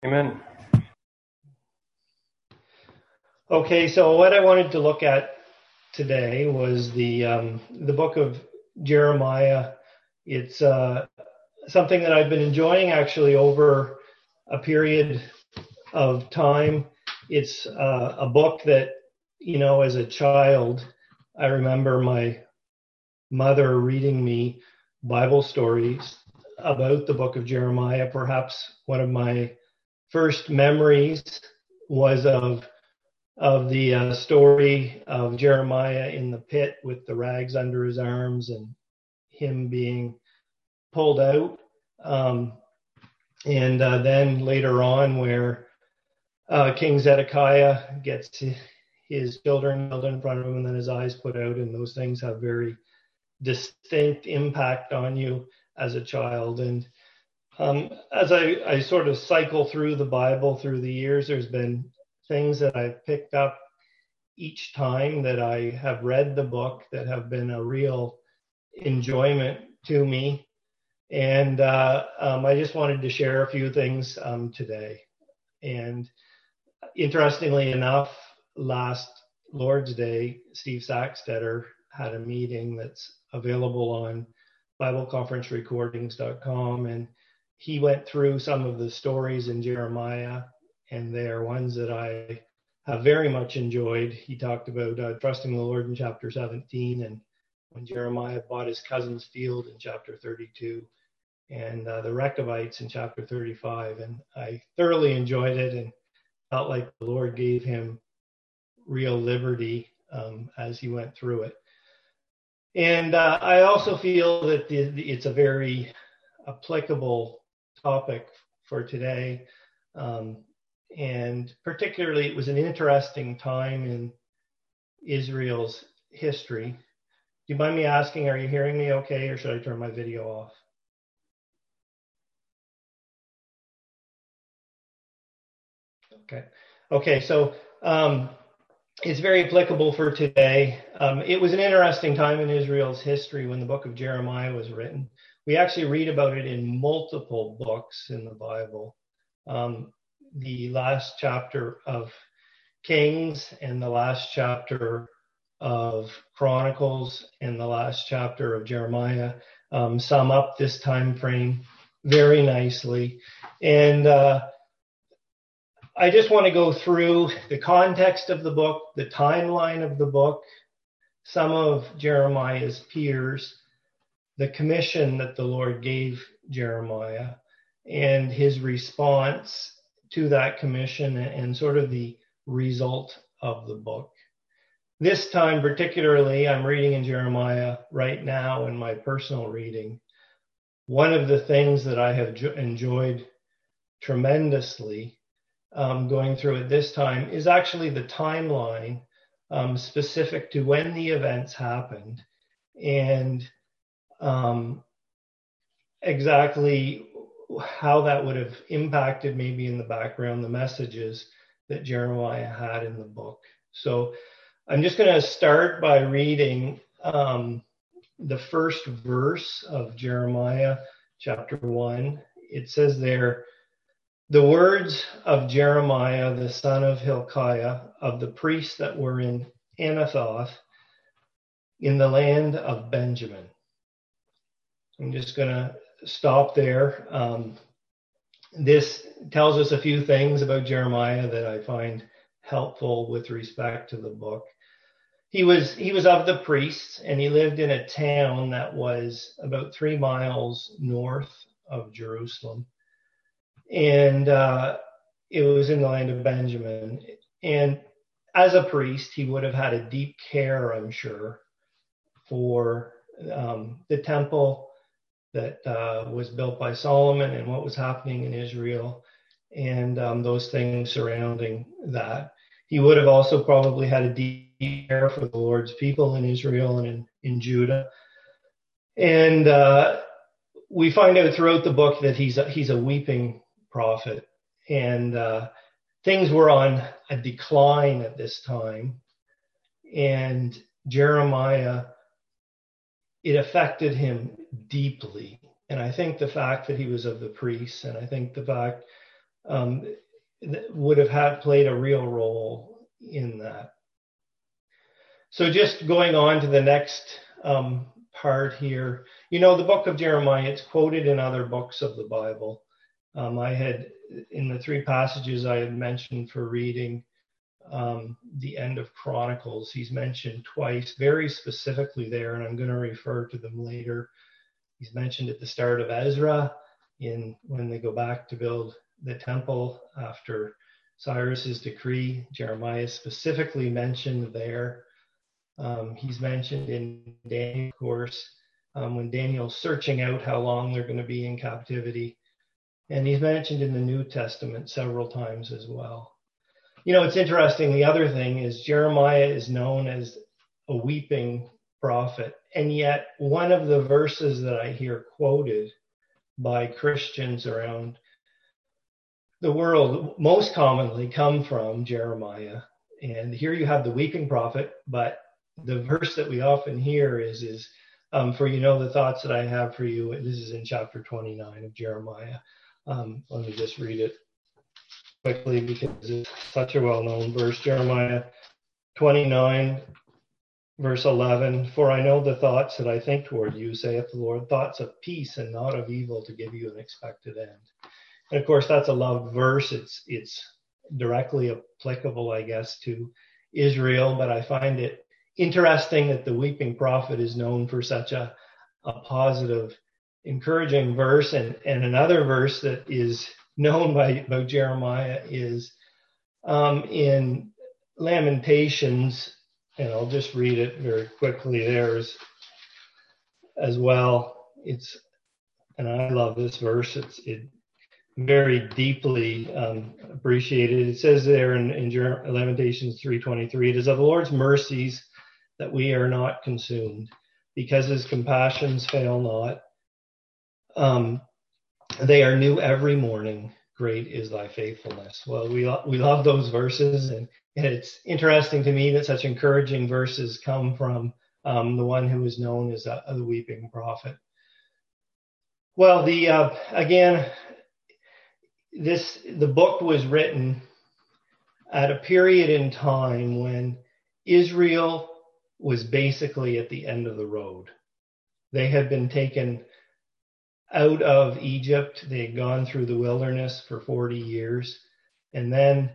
Amen. Okay, so what I wanted to look at today was the book of Jeremiah. It's something that I've been enjoying actually over a period of time. It's a book that, as a child, I remember my mother reading me Bible stories about the book of Jeremiah. Perhaps one of my first memories was of the story of Jeremiah in the pit with the rags under his arms and him being pulled out. And then later on, where King Zedekiah gets his children held in front of him and then his eyes put out, and those things have very distinct impact on you as a child. And as I sort of cycle through the Bible through the years, there's been things that I've picked up each time that I have read the book that have been a real enjoyment to me. And I just wanted to share a few things today. And interestingly enough, last Lord's Day, Steve Sackstetter had a meeting that's available on BibleConferenceRecordings.com, and he went through some of the stories in Jeremiah, and they are ones that I have very much enjoyed. He talked about trusting the Lord in chapter 17, and when Jeremiah bought his cousin's field in chapter 32, and the Rechabites in chapter 35. And I thoroughly enjoyed it and felt like the Lord gave him real liberty as he went through it. And I also feel that it's a very applicable topic for today. And particularly, it was an interesting time in Israel's history. Do you mind me asking, are you hearing me okay, or should I turn my video off? Okay, so it's very applicable for today. It was an interesting time in Israel's history when the book of Jeremiah was written. We actually read about it in multiple books in the Bible. The last chapter of Kings and the last chapter of Chronicles and the last chapter of Jeremiah sum up this time frame very nicely. And I just want to go through the context of the book, the timeline of the book, some of Jeremiah's peers, the commission that the Lord gave Jeremiah, and his response to that commission, and sort of the result of the book. This time particularly, I'm reading in Jeremiah right now in my personal reading. One of the things that I have enjoyed tremendously going through it this time is actually the timeline specific to when the events happened, and exactly how that would have impacted maybe in the background the messages that Jeremiah had in the book. So I'm just going to start by reading the first verse of Jeremiah chapter 1. It says there, "The words of Jeremiah, the son of Hilkiah, of the priests that were in Anathoth, in the land of Benjamin." I'm just going to stop there. This tells us a few things about Jeremiah that I find helpful with respect to the book. He was of the priests, and he lived in a town that was about 3 miles north of Jerusalem. And it was in the land of Benjamin. And as a priest, he would have had a deep care, I'm sure, for the temple that was built by Solomon and what was happening in Israel, and those things surrounding that. He would have also probably had a deep care for the Lord's people in Israel and in Judah. And we find out throughout the book that he's a weeping prophet, and things were on a decline at this time. And Jeremiah, it affected him deeply. And I think the fact that he was of the priests, and I think the fact would have played a real role in that. So just going on to the next part here, the book of Jeremiah, it's quoted in other books of the Bible. I had, in the 3 passages I had mentioned for reading, the end of Chronicles, he's mentioned twice, very specifically there, and I'm going to refer to them later. He's mentioned at the start of Ezra, when they go back to build the temple after Cyrus's decree. Jeremiah is specifically mentioned there. He's mentioned in Daniel, of course, when Daniel's searching out how long they're going to be in captivity. And he's mentioned in the New Testament several times as well. It's interesting. The other thing is Jeremiah is known as a weeping prophet. And yet one of the verses that I hear quoted by Christians around the world most commonly come from Jeremiah. And here you have the weeping prophet, but the verse that we often hear is for the thoughts that I have for you. This is in chapter 29 of Jeremiah. Let me just read it quickly because it's such a well-known verse. Jeremiah 29, verse 11. For I know the thoughts that I think toward you, saith the Lord, thoughts of peace and not of evil, to give you an expected end. And of course, that's a loved verse. It's directly applicable, I guess, to Israel, but I find it interesting that the weeping prophet is known for such a positive, encouraging verse. And another verse that is known by Jeremiah is in Lamentations, and I'll just read it very quickly there as well. And I love this verse. It very deeply appreciated. It says there in Lamentations 3:23, it is of the Lord's mercies that we are not consumed, because his compassions fail not. They are new every morning. Great is thy faithfulness. Well, we love those verses, and it's interesting to me that such encouraging verses come from the one who is known as the weeping prophet. Well, the book was written at a period in time when Israel was basically at the end of the road. They had been taken out of Egypt. They had gone through the wilderness for 40 years. And then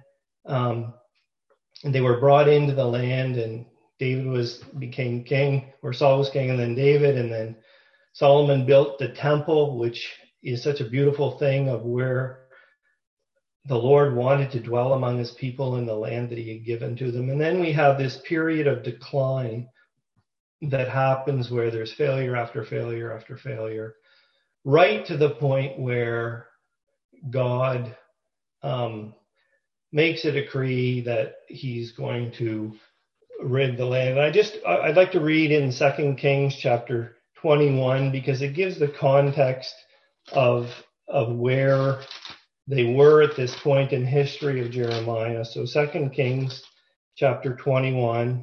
they were brought into the land, and David became king, or Saul was king, and then David, and then Solomon built the temple, which is such a beautiful thing of where the Lord wanted to dwell among his people in the land that he had given to them. And then we have this period of decline that happens where there's failure after failure after failure, right to the point where God makes a decree that he's going to rid the land. And I'd like to read in 2 Kings chapter 21, because it gives the context of where they were at this point in history of Jeremiah. So 2 Kings chapter 21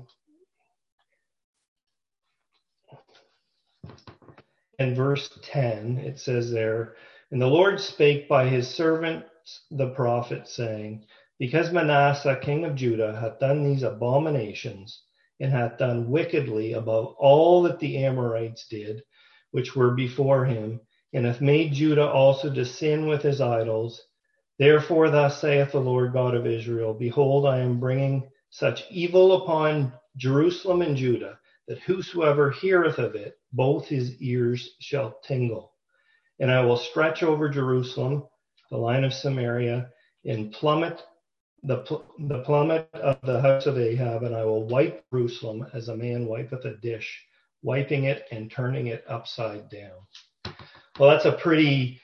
and verse 10, it says there, and the Lord spake by his servants the prophet, saying, because Manasseh king of Judah hath done these abominations, and hath done wickedly above all that the Amorites did, which were before him, and hath made Judah also to sin with his idols. Therefore thus saith the Lord God of Israel, behold, I am bringing such evil upon Jerusalem and Judah, that whosoever heareth of it, both his ears shall tingle. And I will stretch over Jerusalem the line of Samaria, and plummet the plummet of the house of Ahab, and I will wipe Jerusalem as a man wipeth a dish, wiping it and turning it upside down. Well, that's a pretty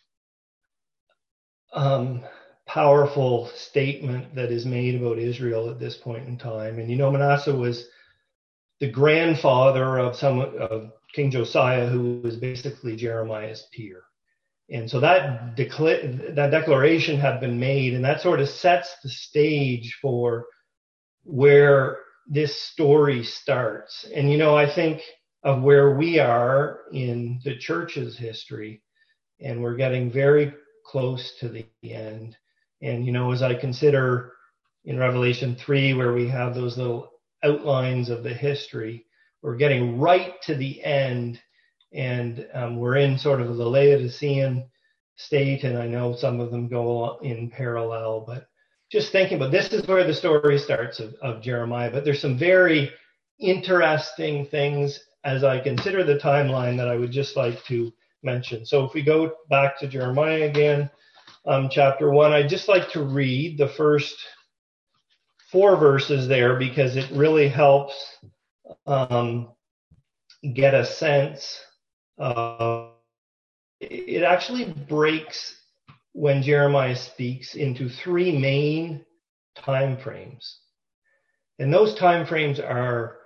powerful statement that is made about Israel at this point in time. And Manasseh was the grandfather of King Josiah, who was basically Jeremiah's peer. And so that declaration had been made, and that sort of sets the stage for where this story starts. And, I think of where we are in the church's history, and we're getting very close to the end. And, as I consider in Revelation 3, where we have those little outlines of the history, we're getting right to the end, and we're in sort of the Laodicean state, and I know some of them go in parallel, but just thinking about this is where the story starts of Jeremiah. But there's some very interesting things as I consider the timeline that I would just like to mention. So if we go back to Jeremiah again, chapter 1, I'd just like to read the first 4 verses there, because it really helps get a sense of, it actually breaks, when Jeremiah speaks, into 3 main time frames. And those time frames are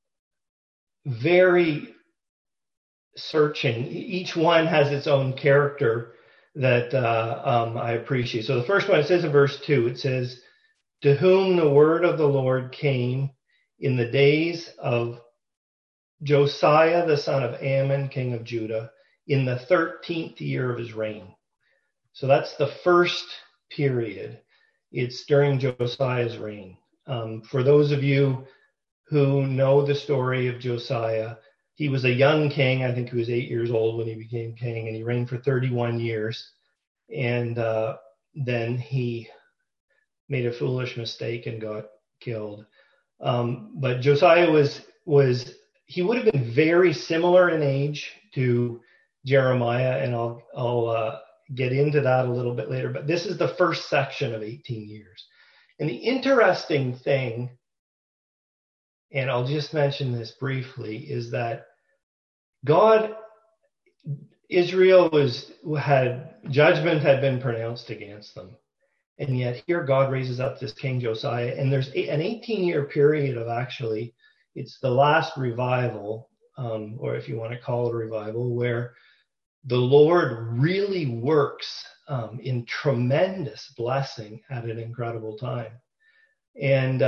very searching. Each one has its own character that I appreciate. So the first one, it says in verse 2, it says, "To whom the word of the Lord came in the days of Josiah the son of Ammon, king of Judah, in the 13th year of his reign." So that's the first period. It's during Josiah's reign. For those of you who know the story of Josiah, he was a young king. I think he was 8 years old when he became king, and he reigned for 31 years. And then he made a foolish mistake and got killed. But Josiah he would have been very similar in age to Jeremiah, and I'll get into that a little bit later. But this is the first section of 18 years. And the interesting thing, and I'll just mention this briefly, is that Israel judgment had been pronounced against them. And yet here God raises up this King Josiah, and there's an 18-year period of, actually, it's the last revival, or if you want to call it a revival, where the Lord really works in tremendous blessing at an incredible time. And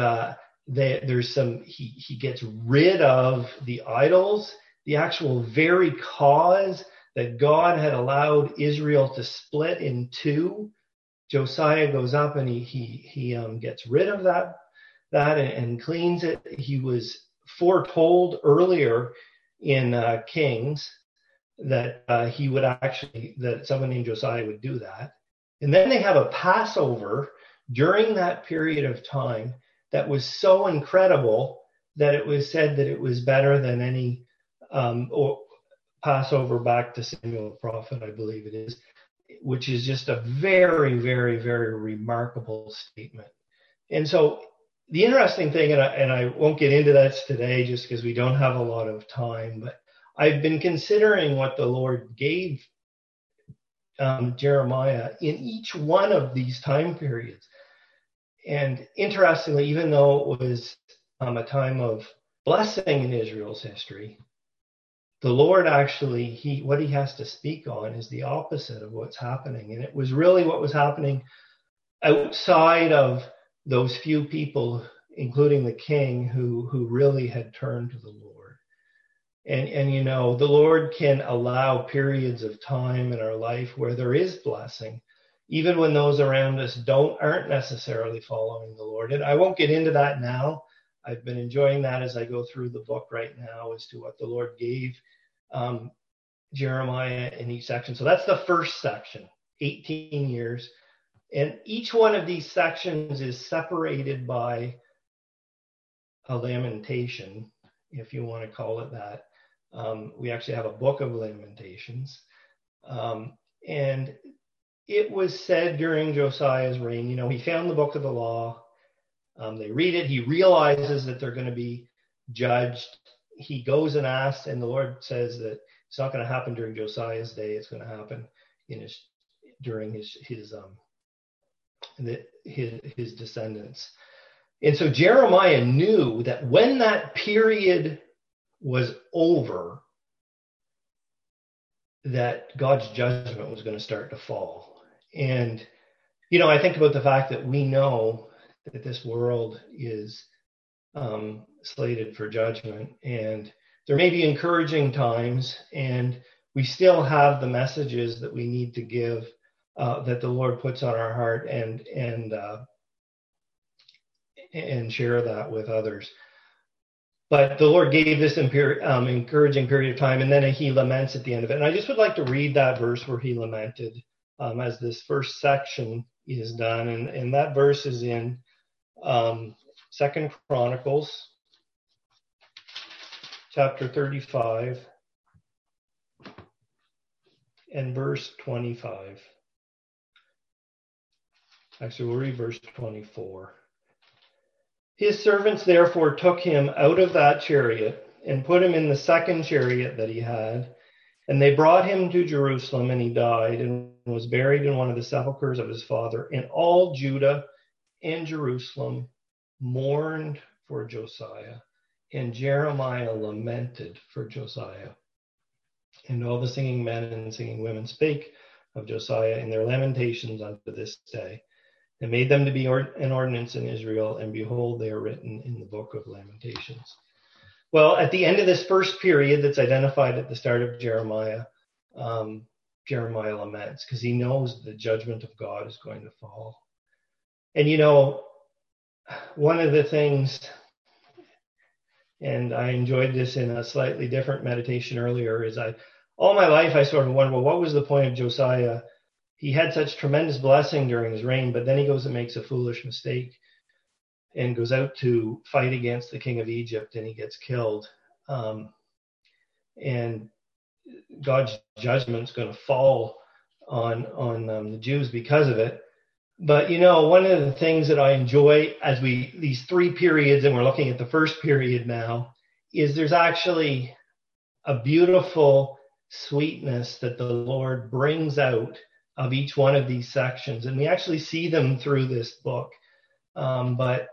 he gets rid of the idols, the actual very cause that God had allowed Israel to split in two. Josiah goes up and he gets rid of that and cleans it. He was foretold earlier in Kings that that someone named Josiah would do that. And then they have a Passover during that period of time that was so incredible that it was said that it was better than any Passover back to Samuel the prophet, I believe it is, which is just a very, very, very remarkable statement. And so the interesting thing, and I won't get into that today just because we don't have a lot of time, but I've been considering what the Lord gave Jeremiah in each one of these time periods. And interestingly, even though it was a time of blessing in Israel's history, the Lord actually, what he has to speak on is the opposite of what's happening. And it was really what was happening outside of those few people, including the king, who really had turned to the Lord. And the Lord can allow periods of time in our life where there is blessing, even when those around us aren't necessarily following the Lord. And I won't get into that now. I've been enjoying that as I go through the book right now as to what the Lord gave Jeremiah in each section. So that's the first section, 18 years. And each one of these sections is separated by a lamentation, if you want to call it that. We actually have a book of lamentations. And it was said during Josiah's reign, he found the book of the law. They read it. He realizes that they're going to be judged. He goes and asks, and the Lord says that it's not going to happen during Josiah's day. It's going to happen during his descendants. And so Jeremiah knew that when that period was over, that God's judgment was going to start to fall. And, I think about the fact that we know that this world is slated for judgment, and there may be encouraging times, and we still have the messages that we need to give that the Lord puts on our heart and share that with others. But the Lord gave this encouraging period of time, and then he laments at the end of it. And I just would like to read that verse where he lamented as this first section is done. And that verse is in 2 Chronicles, chapter 35, and verse 25. Actually, we'll read verse 24. His servants therefore took him out of that chariot and put him in the second chariot that he had. And they brought him to Jerusalem, and he died and was buried in one of the sepulchres of his father. And all Judah and Jerusalem mourned for Josiah, and Jeremiah lamented for Josiah. And all the singing men and singing women spake of Josiah in their lamentations unto this day, and made them to be an ordinance in Israel, and behold, they are written in the book of Lamentations. Well, at the end of this first period that's identified at the start of Jeremiah, Jeremiah laments because he knows the judgment of God is going to fall. And one of the things, and I enjoyed this in a slightly different meditation earlier, is all my life I sort of wondered, well, what was the point of Josiah? He had such tremendous blessing during his reign, but then he goes and makes a foolish mistake and goes out to fight against the king of Egypt, and he gets killed. And God's judgment's going to fall on the Jews because of it. But, one of the things that I enjoy as these three periods, and we're looking at the first period now, is there's actually a beautiful sweetness that the Lord brings out of each one of these sections. And we actually see them through this book. But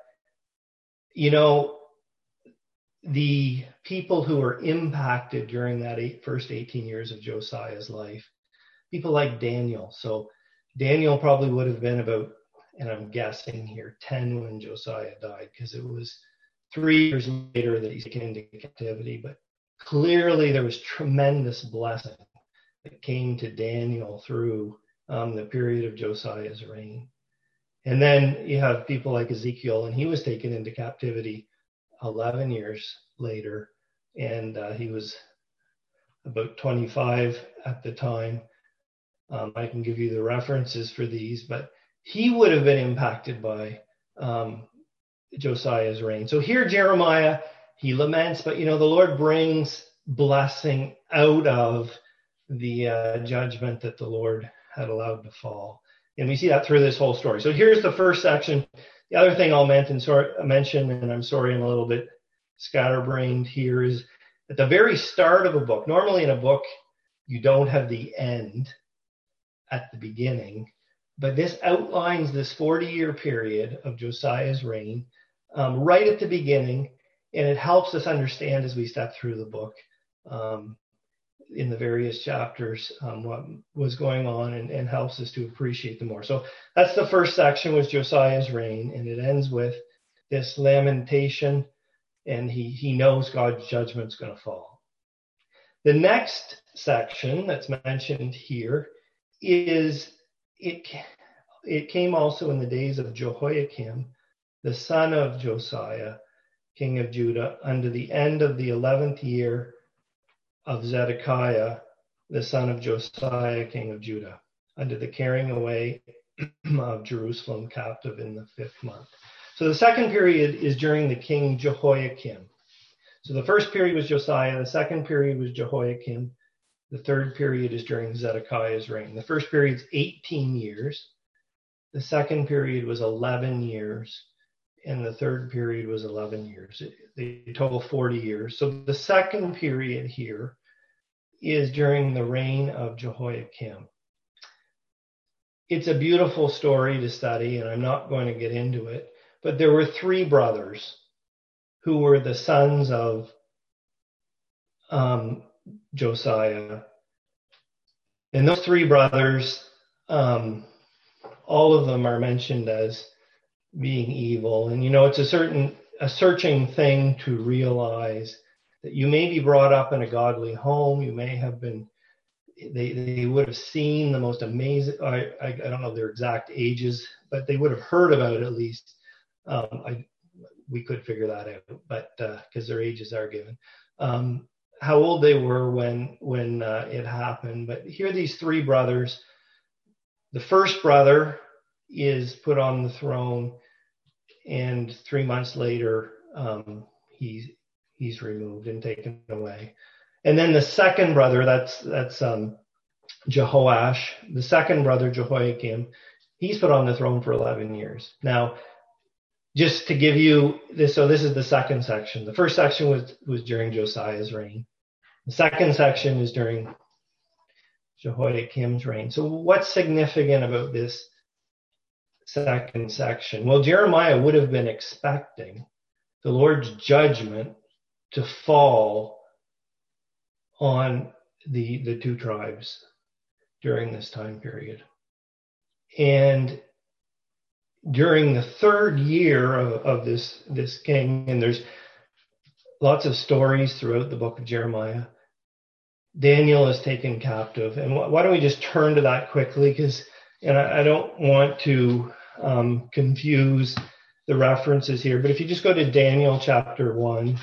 the people who were impacted during that first 18 years of Josiah's life, people like Daniel. So Daniel probably would have been about, and I'm guessing here, 10 when Josiah died, because it was 3 years later that he came into captivity. But clearly there was tremendous blessing that came to Daniel through the period of Josiah's reign. And then you have people like Ezekiel, and he was taken into captivity 11 years later, and he was about 25 at the time. I can give you the references for these, but he would have been impacted by Josiah's reign. So here Jeremiah, he laments, but the Lord brings blessing out of the judgment that the Lord had allowed to fall. And we see that through this whole story. So here's the first section. The other thing I'll mention, and I'm sorry I'm a little bit scatterbrained here, is at the very start of a book. Normally in a book, you don't have the end at the beginning, but this outlines this 40-year period of Josiah's reign right at the beginning, and it helps us understand as we step through the book in the various chapters what was going on, and helps us to appreciate them more. So that's the first section, was Josiah's reign, and it ends with this lamentation, and he knows God's judgment's going to fall. The next section that's mentioned here is it came also in the days of Jehoiakim, the son of Josiah, king of Judah, unto the end of the 11th year of Zedekiah, the son of Josiah, king of Judah, unto the carrying away of Jerusalem captive in the 5th month. So the second period is during the king Jehoiakim. So the first period was Josiah, the second period was Jehoiakim, the third period is during Zedekiah's reign. The first period is 18 years, the second period was 11 years, and the third period was 11 years. They total 40 years. So the second period here is during the reign of Jehoiakim. It's a beautiful story to study, and I'm not going to get into it, but there were 3 brothers who were the sons of Josiah. And those 3 brothers, all of them are mentioned as being evil. And it's a searching thing to realize that you may be brought up in a godly home, you may have been they would have seen the most amazing, I don't know their exact ages, but they would have heard about it at least. We could figure that out, but because their ages are given. How old they were when it happened. But here are these three brothers. The first brother is put on the throne, and 3 months later, he's removed and taken away. And then the second brother, that's Jehoash. The second brother, Jehoiakim, he's put on the throne for 11 years. Now, just to give you this, so this is the second section. The first section was during Josiah's reign. The second section is during Jehoiakim's reign. So what's significant about this second section? Well, Jeremiah would have been expecting the Lord's judgment to fall on the two tribes during this time period. And during the third year of this king, and there's lots of stories throughout the book of Jeremiah, Daniel is taken captive. And why don't we just turn to that quickly? Because I don't want to confuse the references here, but if you just go to Daniel chapter 1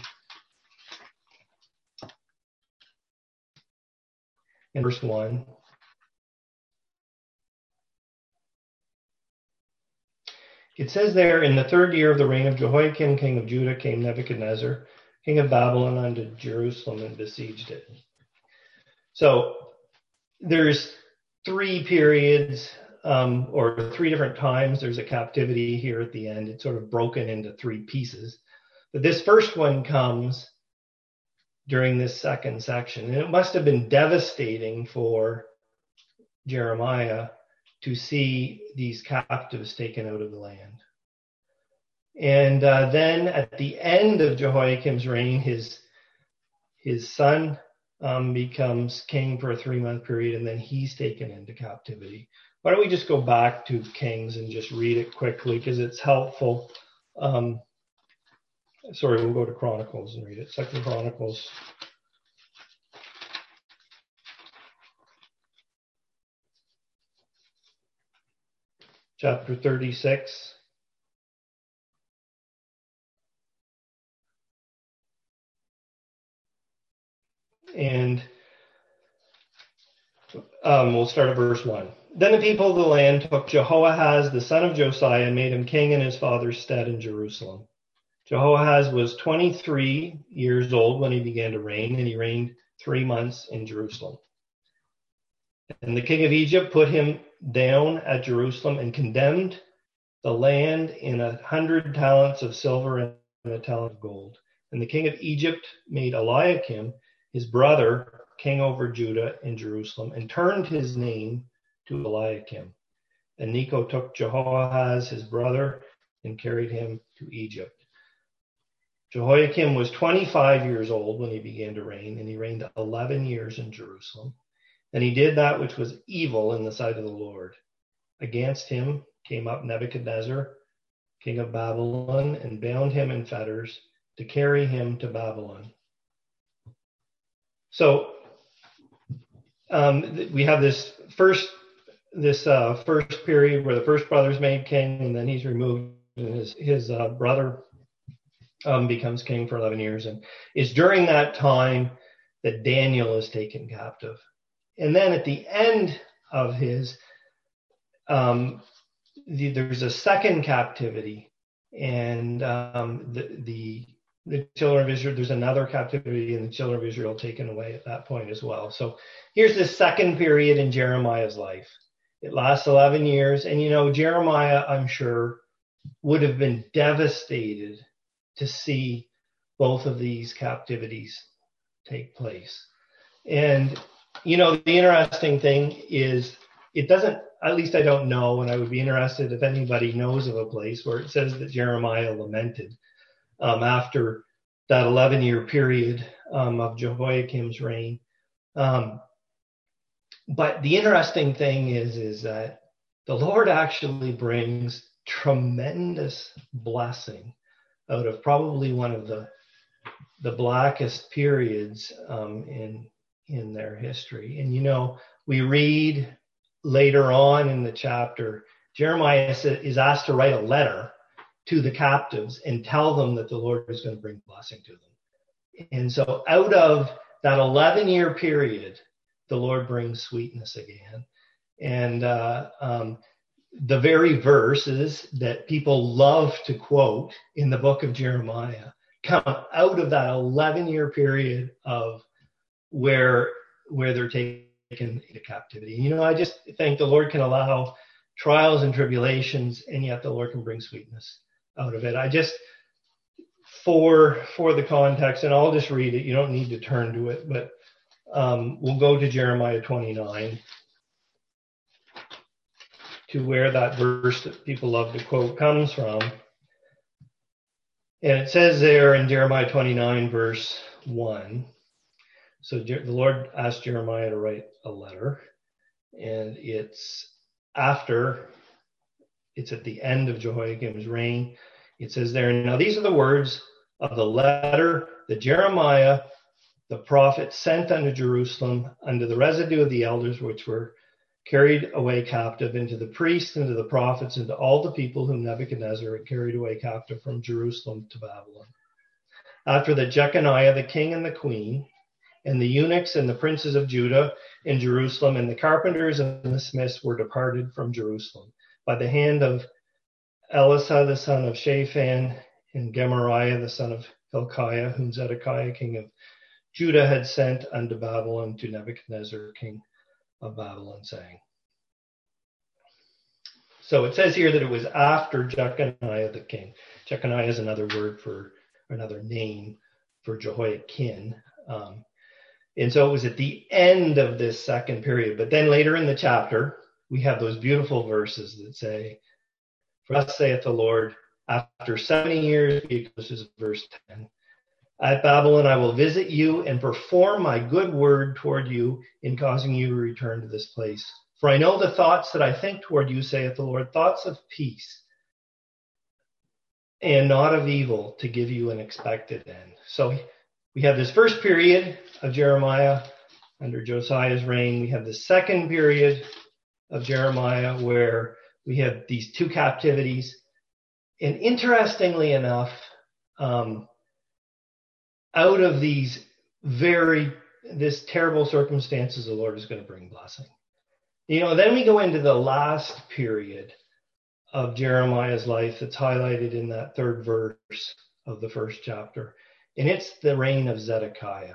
and verse 1. It says there, in the third year of the reign of Jehoiakim, king of Judah, came Nebuchadnezzar, king of Babylon, unto Jerusalem and besieged it. So there's three periods, or three different times. There's a captivity here at the end. It's sort of broken into three pieces. But this first one comes during this second section. And it must have been devastating for Jeremiah to see these captives taken out of the land. And then at the end of Jehoiakim's reign, his son becomes king for a 3-month period, and then he's taken into captivity. Why don't we just go back to Kings and just read it quickly, because it's helpful. Sorry, we'll go to Chronicles and read it. 2 Chronicles. Chapter 36. And we'll start at verse 1. Then the people of the land took Jehoahaz, the son of Josiah, and made him king in his father's stead in Jerusalem. Jehoahaz was 23 years old when he began to reign, and he reigned 3 months in Jerusalem. And the king of Egypt put him down at Jerusalem and condemned the land in 100 talents of silver and a talent of gold. And the king of Egypt made Eliakim, his brother, king over Judah in Jerusalem, and turned his name to Eliakim. And Necho took Jehoahaz, his brother, and carried him to Egypt. Jehoiakim was 25 years old when he began to reign, and he reigned 11 years in Jerusalem. And he did that which was evil in the sight of the Lord. Against him came up Nebuchadnezzar, king of Babylon, and bound him in fetters to carry him to Babylon. So we have this first period where the first brother's made king, and then he's removed, and his brother becomes king for 11 years. And it's during that time that Daniel is taken captive. And then at the end of his, there's a second captivity, and the children of Israel, there's another captivity, and the children of Israel taken away at that point as well. So here's the second period in Jeremiah's life. It lasts 11 years, and Jeremiah, I'm sure, would have been devastated to see both of these captivities take place. And the interesting thing is, it doesn't, at least I don't know, and I would be interested if anybody knows of a place where it says that Jeremiah lamented after that 11-year period of Jehoiakim's reign. But the interesting thing is that the Lord actually brings tremendous blessing out of probably one of the blackest periods in in their history. And, we read later on in the chapter, Jeremiah is asked to write a letter to the captives and tell them that the Lord is going to bring blessing to them. And so out of that 11-year period, the Lord brings sweetness again. And the very verses that people love to quote in the book of Jeremiah come out of that 11-year period of where they're taken into captivity. I just think the Lord can allow trials and tribulations, and yet the Lord can bring sweetness out of it. I just, for the context, and I'll just read it. You don't need to turn to it, but we'll go to Jeremiah 29, to where that verse that people love to quote comes from. And it says there in Jeremiah 29, verse 1, so the Lord asked Jeremiah to write a letter, and it's at the end of Jehoiakim's reign. It says there, now these are the words of the letter that Jeremiah, the prophet, sent unto Jerusalem, unto the residue of the elders which were carried away captive, and to the priests, and to the prophets, and to all the people whom Nebuchadnezzar had carried away captive from Jerusalem to Babylon. After that, Jeconiah the king and the queen, and the eunuchs and the princes of Judah in Jerusalem, and the carpenters and the smiths were departed from Jerusalem by the hand of Elisha the son of Shaphan, and Gemariah the son of Hilkiah, whom Zedekiah king of Judah had sent unto Babylon to Nebuchadnezzar king of Babylon, saying. So it says here that it was after Jeconiah the king. Jeconiah is another name for Jehoiakim. And so it was at the end of this second period. But then later in the chapter, we have those beautiful verses that say, for thus saith the Lord, after 70 years, this is verse 10, at Babylon I will visit you and perform my good word toward you in causing you to return to this place. For I know the thoughts that I think toward you, saith the Lord, thoughts of peace and not of evil, to give you an expected end. So we have this first period of Jeremiah under Josiah's reign. We have the second period of Jeremiah where we have these two captivities. And interestingly enough, out of these this terrible circumstances, the Lord is going to bring blessing. Then we go into the last period of Jeremiah's life that's highlighted in that third verse of the first chapter. And it's the reign of Zedekiah.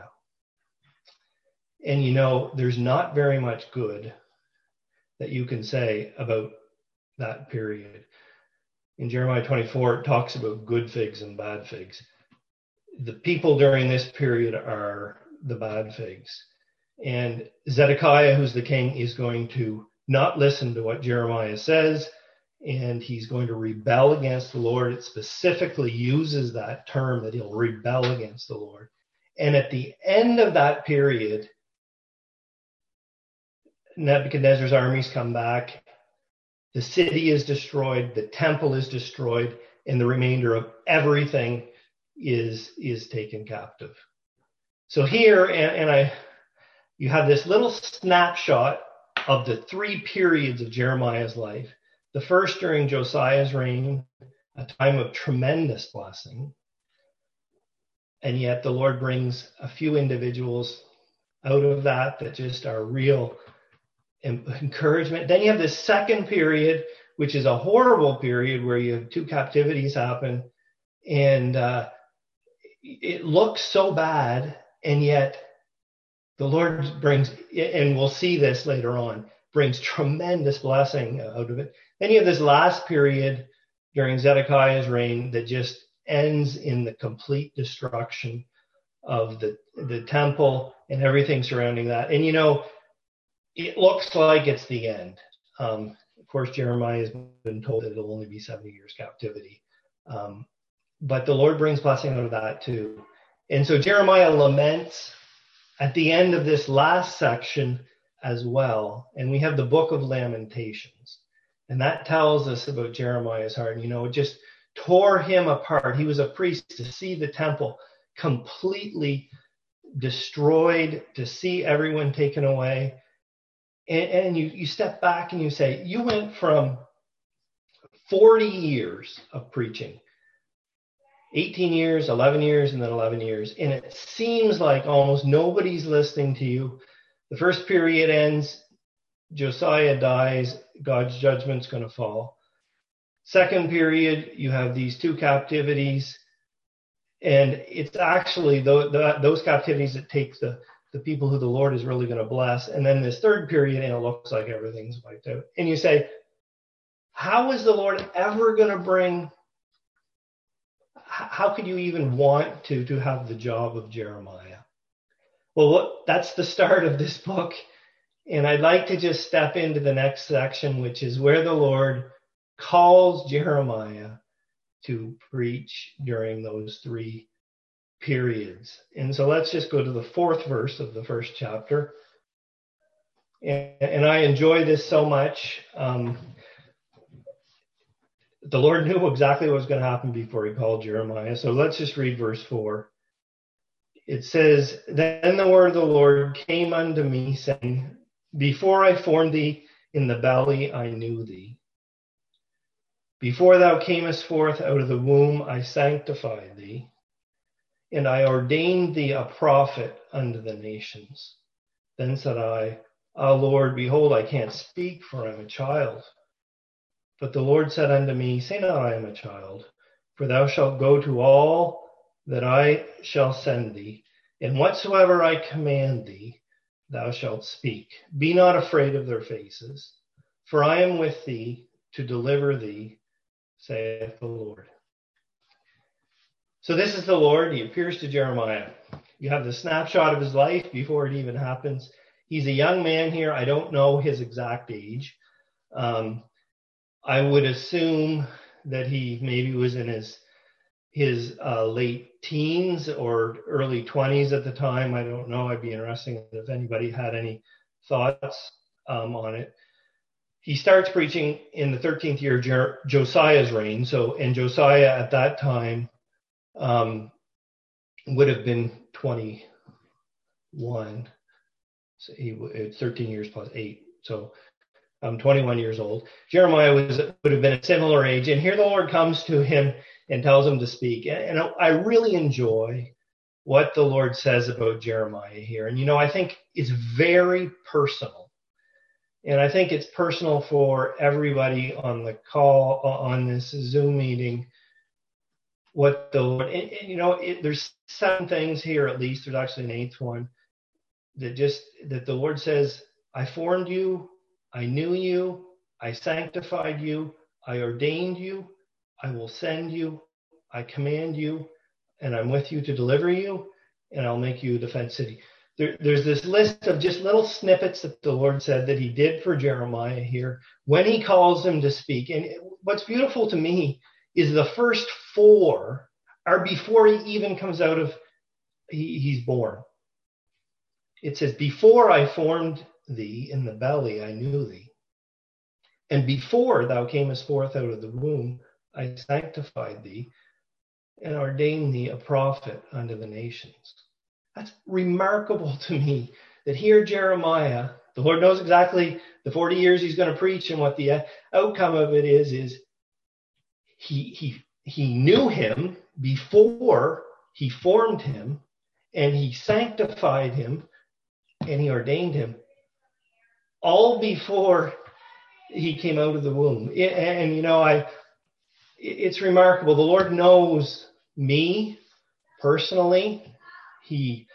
And there's not very much good that you can say about that period. In Jeremiah 24, it talks about good figs and bad figs. The people during this period are the bad figs. And Zedekiah, who's the king, is going to not listen to what Jeremiah says, and he's going to rebel against the Lord. It specifically uses that term that he'll rebel against the Lord. And at the end of that period, Nebuchadnezzar's armies come back. The city is destroyed. The temple is destroyed. And the remainder of everything is taken captive. So here, you have this little snapshot of the three periods of Jeremiah's life. The first during Josiah's reign, a time of tremendous blessing. And yet the Lord brings a few individuals out of that just are real encouragement. Then you have this second period, which is a horrible period where you have two captivities happen. And it looks so bad, and yet the Lord brings, and we'll see this later on, brings tremendous blessing out of it. Then you have this last period during Zedekiah's reign that just ends in the complete destruction of the temple and everything surrounding that. And it looks like it's the end. Of course, Jeremiah has been told that it'll only be 70 years captivity. But the Lord brings blessing out of that too. And so Jeremiah laments at the end of this last section as well. And we have the book of Lamentations. And that tells us about Jeremiah's heart. It just tore him apart. He was a priest. To see the temple completely destroyed, to see everyone taken away. And you step back and you say, you went from 40 years of preaching, 18 years, 11 years, and then 11 years. And it seems like almost nobody's listening to you. The first period ends, Josiah dies, God's judgment's going to fall. Second period, you have these two captivities. And it's actually those captivities that take the people who the Lord is really going to bless. And then this third period, and it looks like everything's wiped out. And you say, how is the Lord ever going to bring, how could you even want to have the job of Jeremiah? Well, that's the start of this book. And I'd like to just step into the next section, which is where the Lord calls Jeremiah to preach during those three periods. And so let's just go to the 4th verse of the first chapter. And I enjoy this so much. The Lord knew exactly what was going to happen before he called Jeremiah. So let's just read verse 4. It says, "Then the word of the Lord came unto me, saying, Before I formed thee in the belly, I knew thee. Before thou camest forth out of the womb, I sanctified thee, and I ordained thee a prophet unto the nations. Then said I, Ah, Lord, behold, I can't speak, for I am a child. But the Lord said unto me, Say not, I am a child, for thou shalt go to all that I shall send thee, and whatsoever I command thee, thou shalt speak. Be not afraid of their faces, for I am with thee to deliver thee, saith the Lord." So this is the Lord. He appears to Jeremiah. You have the snapshot of his life before it even happens. He's a young man here. I don't know his exact age. I would assume that he maybe was in his late teens or early 20s at the time. I don't know. I'd be interested if anybody had any thoughts on it. He starts preaching in the 13th year of Josiah's reign. And Josiah at that time would have been 21. So it's 13 years plus 8. So 21 years old. Jeremiah would have been a similar age. And here the Lord comes to him and tells him to speak. And I really enjoy what the Lord says about Jeremiah here. And, I think it's very personal. And I think it's personal for everybody on the call, on this Zoom meeting, what the Lord, there's 7 things here at least. There's actually an 8th one that the Lord says, I formed you, I knew you, I sanctified you, I ordained you, I will send you, I command you, and I'm with you to deliver you, and I'll make you a defense city. There's this list of just little snippets that the Lord said that he did for Jeremiah here when he calls him to speak. And what's beautiful to me is the first 4 are before he even comes out of, he's born. It says, before I formed thee in the belly, I knew thee. And before thou camest forth out of the womb, I sanctified thee and ordained thee a prophet unto the nations. That's remarkable to me that here Jeremiah, the Lord knows exactly the 40 years he's going to preach, and what the outcome of it is he knew him before he formed him, and he sanctified him, and he ordained him, all before he came out of the womb. It's remarkable. The Lord knows me personally. We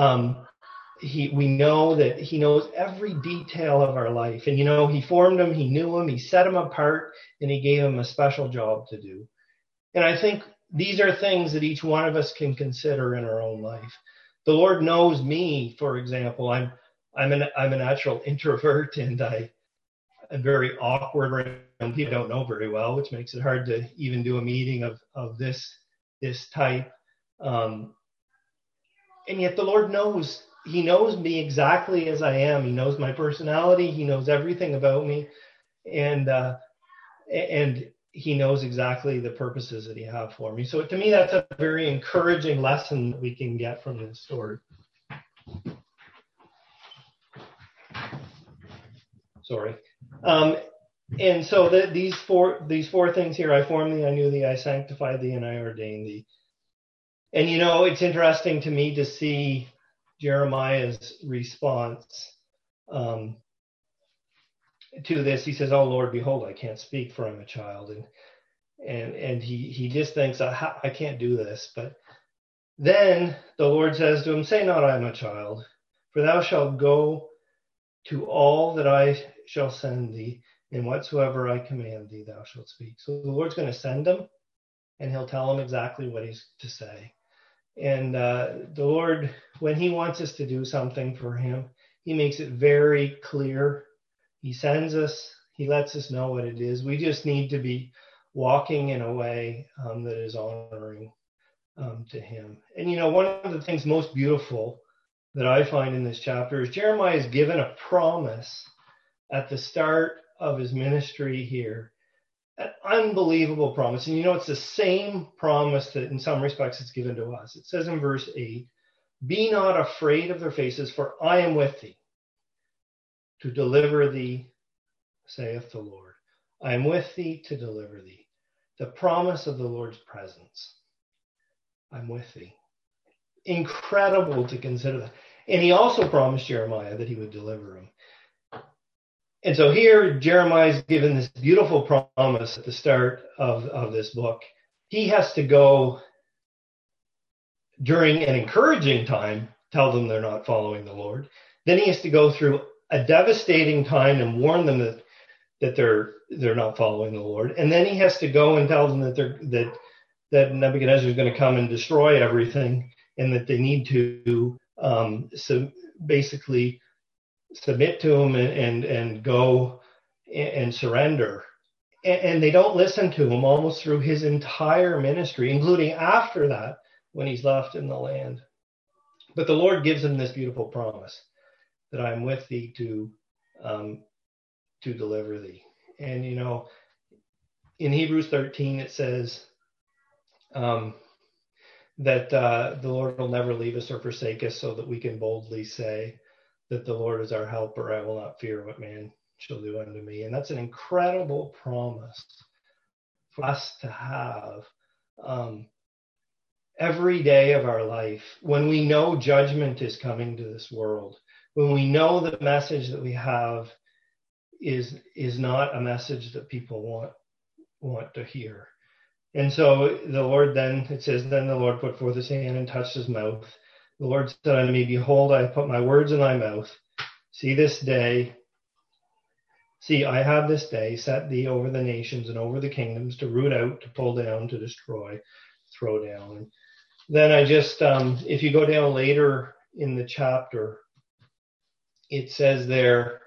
know that he knows every detail of our life. And, he formed him, he knew him, he set him apart, and he gave him a special job to do. And I think these are things that each one of us can consider in our own life. The Lord knows me, for example. I'm a natural introvert, and I'm very awkward around people I don't know very well, which makes it hard to even do a meeting of this type. And yet the Lord knows. He knows me exactly as I am. He knows my personality. He knows everything about me. And he knows exactly the purposes that he has for me. So to me, that's a very encouraging lesson that we can get from this story. Sorry. And so these four things here, I formed thee, I knew thee, I sanctified thee, and I ordained thee. And, it's interesting to me to see Jeremiah's response to this. He says, "Oh, Lord, behold, I can't speak, for I'm a child." And he just thinks, I can't do this. But then the Lord says to him, "Say not, I am a child, for thou shalt go to all that I shall send thee, and whatsoever I command thee, thou shalt speak." So the Lord's going to send him, and he'll tell him exactly what he's to say. And the Lord, when he wants us to do something for him, he makes it very clear. He sends us, he lets us know what it is. We just need to be walking in a way that is honoring to him. And one of the things most beautiful that I find in this chapter is Jeremiah is given a promise at the start of his ministry here. An unbelievable promise. And it's the same promise that in some respects it's given to us. It says in verse 8, "Be not afraid of their faces, for I am with thee to deliver thee, saith the Lord." I am with thee to deliver thee. The promise of the Lord's presence. I'm with thee. Incredible to consider that. And he also promised Jeremiah that he would deliver him. And so here, Jeremiah is given this beautiful promise at the start of this book. He has to go during an encouraging time, tell them they're not following the Lord. Then he has to go through a devastating time and warn them that they're not following the Lord. And then he has to go and tell them that Nebuchadnezzar is going to come and destroy everything, and that they need to basically submit to him and go and surrender. And they don't listen to him almost through his entire ministry, including after that when he's left in the land. But the Lord gives him this beautiful promise that I'm with thee to deliver thee. And, in Hebrews 13, it says that the Lord will never leave us or forsake us, so that we can boldly say that the Lord is our helper. I will not fear what man shall do unto me. And that's an incredible promise for us to have every day of our life, when we know judgment is coming to this world, when we know the message that we have is not a message that people want to hear. And so the Lord then, it says, then the Lord put forth his hand and touched his mouth. The Lord said unto me, behold, I have put my words in thy mouth. See, I have this day set thee over the nations and over the kingdoms, to root out, to pull down, to destroy, throw down. And then I just, if you go down later in the chapter, it says there,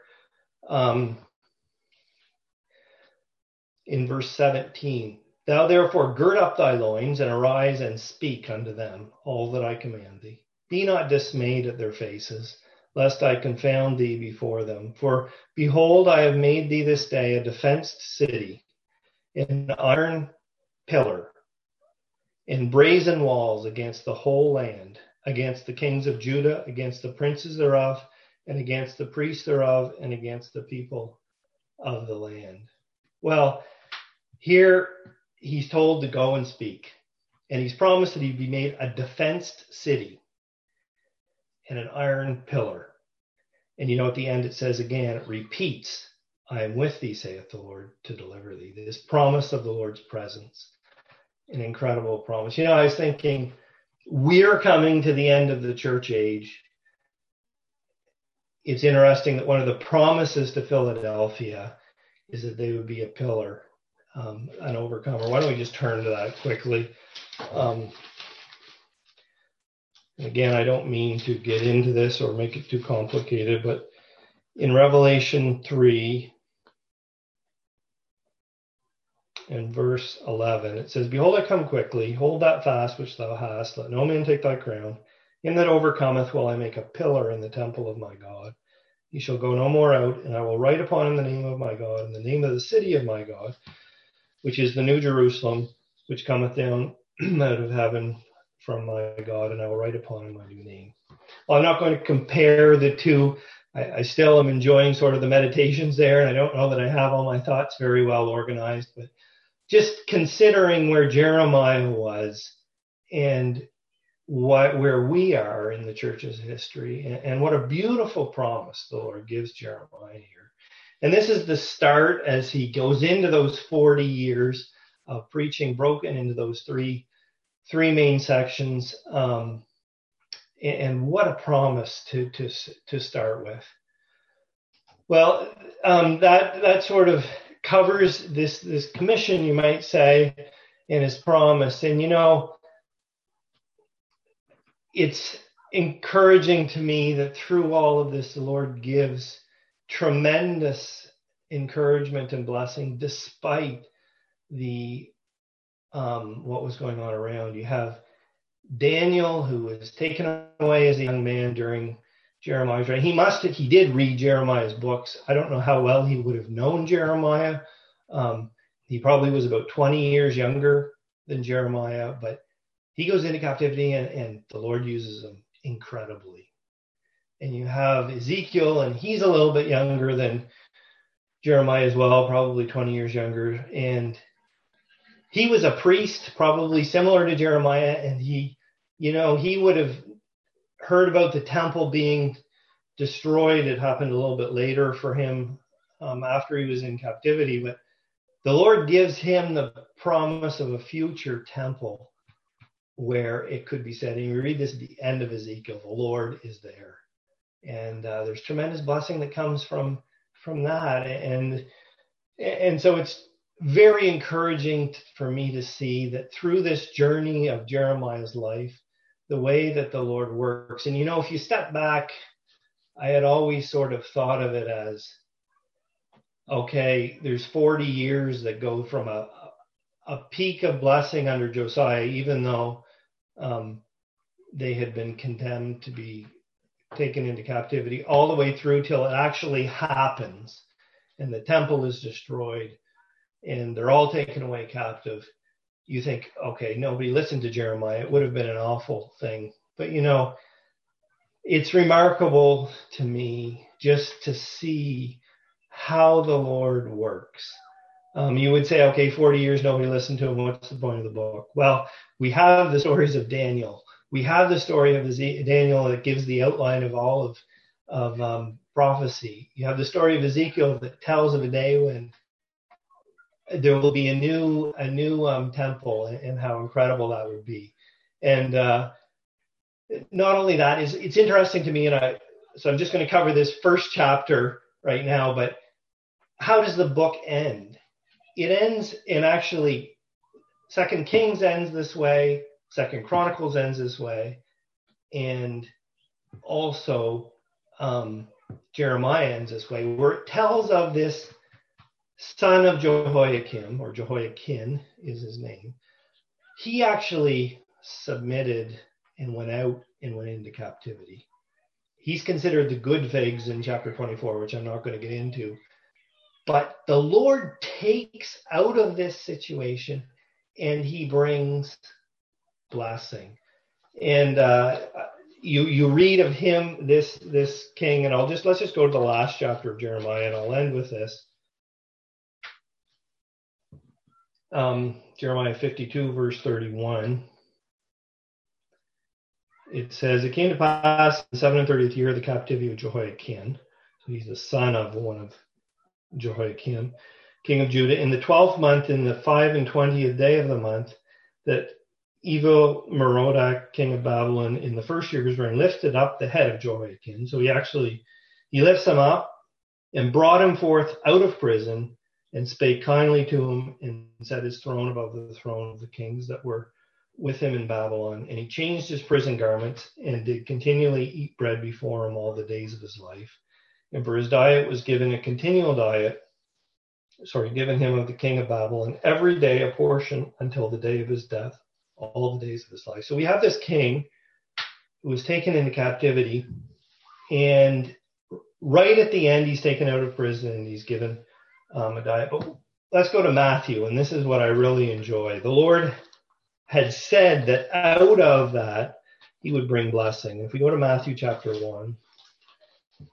in verse 17, thou therefore gird up thy loins and arise and speak unto them all that I command thee. Be not dismayed at their faces, lest I confound thee before them. For behold, I have made thee this day a defenced city, an iron pillar, and brazen walls against the whole land, against the kings of Judah, against the princes thereof, and against the priests thereof, and against the people of the land. Well, here he's told to go and speak, and he's promised that he'd be made a defenced city and an iron pillar. And at the end it says again, it repeats, I am with thee, saith the Lord, to deliver thee. This promise of the Lord's presence, an incredible promise. I was thinking, we're coming to the end of the church age. It's interesting that one of the promises to Philadelphia is that they would be a pillar, an overcomer. Why don't we just turn to that quickly? Again, I don't mean to get into this or make it too complicated, but in Revelation 3 and verse 11, it says, behold, I come quickly, hold that fast which thou hast, let no man take thy crown. Him that overcometh will I make a pillar in the temple of my God. He shall go no more out, and I will write upon him the name of my God, and the name of the city of my God, which is the New Jerusalem, which cometh down out of heaven from my God, and I will write upon him my new name. Well, I'm not going to compare the two I still am enjoying sort of the meditations there, and I don't know that I have all my thoughts very well organized, but just considering where Jeremiah was and where we are in the church's history, and what a beautiful promise the Lord gives Jeremiah here. And this is the start as he goes into those 40 years of preaching, broken into those three main sections. And what a promise to start with. Well, that sort of covers this commission, you might say, and his promise. And it's encouraging to me that through all of this, the Lord gives tremendous encouragement and blessing, despite the what was going on around. You have Daniel, who was taken away as a young man during Jeremiah's reign. He did read Jeremiah's books. I don't know how well he would have known Jeremiah. He probably was about 20 years younger than Jeremiah, but he goes into captivity and the Lord uses him incredibly. And you have Ezekiel, and he's a little bit younger than Jeremiah as well, probably 20 years younger. And he was a priest, probably similar to Jeremiah, and he would have heard about the temple being destroyed. It happened a little bit later for him after he was in captivity, but the Lord gives him the promise of a future temple where it could be said, and you read this at the end of Ezekiel, the Lord is there. And there's tremendous blessing that comes from that. And so it's very encouraging for me to see that through this journey of Jeremiah's life, the way that the Lord works. And if you step back, I had always sort of thought of it as, okay, there's 40 years that go from a peak of blessing under Josiah, even though they had been condemned to be taken into captivity, all the way through till it actually happens and the temple is destroyed and they're all taken away captive. You think, okay, nobody listened to Jeremiah. It would have been an awful thing. But it's remarkable to me just to see how the Lord works. You would say, okay, 40 years, nobody listened to him. What's the point of the book? Well, we have the stories of Daniel. We have the story of Daniel that gives the outline of all of prophecy. You have the story of Ezekiel that tells of a day when there will be a new temple, and how incredible that would be. And not only that, it's interesting to me, so I'm just going to cover this first chapter right now, but how does the book end? It ends in actually 2 Kings ends this way, 2 Chronicles ends this way, and also Jeremiah ends this way, where it tells of this son of Jehoiakim, or Jehoiakim is his name. He actually submitted and went out and went into captivity. He's considered the good figs in chapter 24, which I'm not going to get into. But the Lord takes out of this situation and he brings blessing. And you read of him, this king, and let's just go to the last chapter of Jeremiah, and I'll end with this. Jeremiah 52, verse 31. It says, it came to pass in the 37th year of the captivity of Jehoiakim. So he's the son of one of Jehoiakim, king of Judah, in the 12th month, in the 25th day of the month, that Evil-Merodach, king of Babylon, in the first year of his reign, lifted up the head of Jehoiakim. So he lifts him up and brought him forth out of prison, and spake kindly to him, and set his throne above the throne of the kings that were with him in Babylon. And he changed his prison garments, and did continually eat bread before him all the days of his life. And for his diet was given a continual diet, given him of the king of Babylon, every day a portion until the day of his death, all the days of his life. So we have this king who was taken into captivity, and right at the end, he's taken out of prison and he's given a diet. But let's go to Matthew, and this is what I really enjoy. The Lord had said that out of that he would bring blessing. If we go to Matthew chapter 1,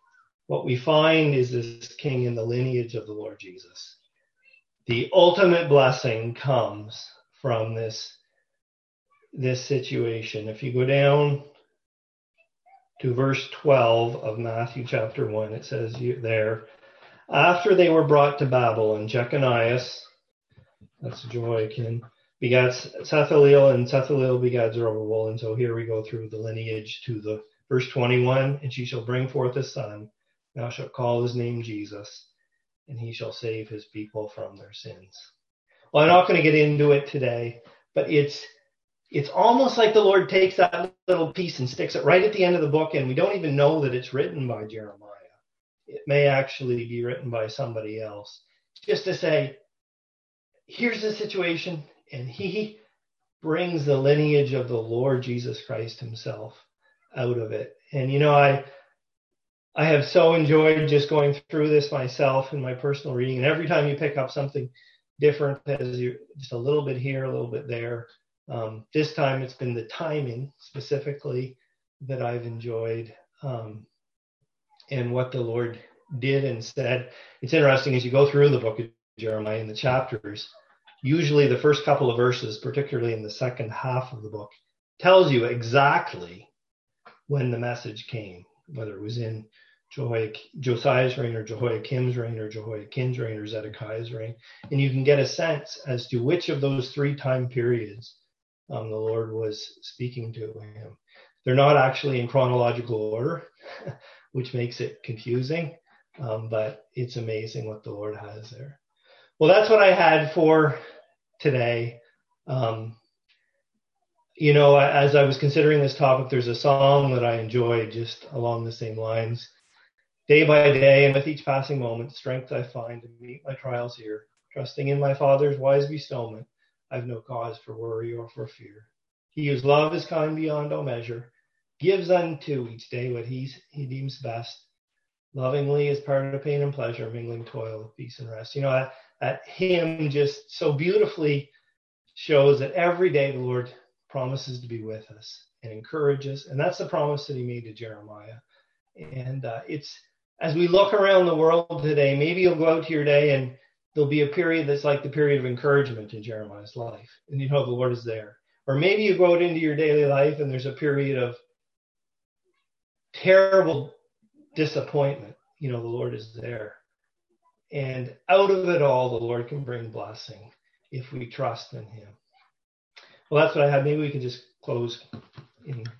what we find is this king in the lineage of the Lord Jesus. The ultimate blessing comes from this situation. If you go down to verse 12 of Matthew chapter 1, it says there, after they were brought to Babylon, Jeconias, that's Jehoiakim, begat Zethaliel, and Zethaliel begat Zerubbabel. And so here we go through the lineage to the verse 21, and she shall bring forth a son. Thou shalt call his name Jesus, and he shall save his people from their sins. Well, I'm not going to get into it today, but it's almost like the Lord takes that little piece and sticks it right at the end of the book, and we don't even know that it's written by Jeremiah. It may actually be written by somebody else, just to say, here's the situation, and he brings the lineage of the Lord Jesus Christ himself out of it. And, I have so enjoyed just going through this myself in my personal reading. And every time you pick up something different, as you just a little bit here, a little bit there. This time it's been the timing specifically that I've enjoyed, and what the Lord did and said. It's interesting as you go through the book of Jeremiah in the chapters, usually the first couple of verses, particularly in the second half of the book, tells you exactly when the message came, whether it was in Josiah's reign or Jehoiakim's reign or Jehoiakim's reign or Zedekiah's reign. And you can get a sense as to which of those three time periods the Lord was speaking to him. They're not actually in chronological order, which makes it confusing, but it's amazing what the Lord has there. Well, that's what I had for today. As I was considering this topic, there's a song that I enjoyed just along the same lines. Day by day, and with each passing moment, strength I find to meet my trials here. Trusting in my Father's wise bestowment, I've no cause for worry or for fear. He whose love is kind beyond all measure, gives unto each day what he deems best. Lovingly as part of pain and pleasure, mingling toil with peace and rest. That hymn just so beautifully shows that every day the Lord promises to be with us and encourages. And that's the promise that he made to Jeremiah. And it's, as we look around the world today, maybe you'll go out to your day and there'll be a period that's like the period of encouragement in Jeremiah's life. And the Lord is there. Or maybe you go out into your daily life and there's a period of terrible disappointment. The Lord is there. And out of it all, the Lord can bring blessing if we trust in him. Well, that's what I had. Maybe we can just close in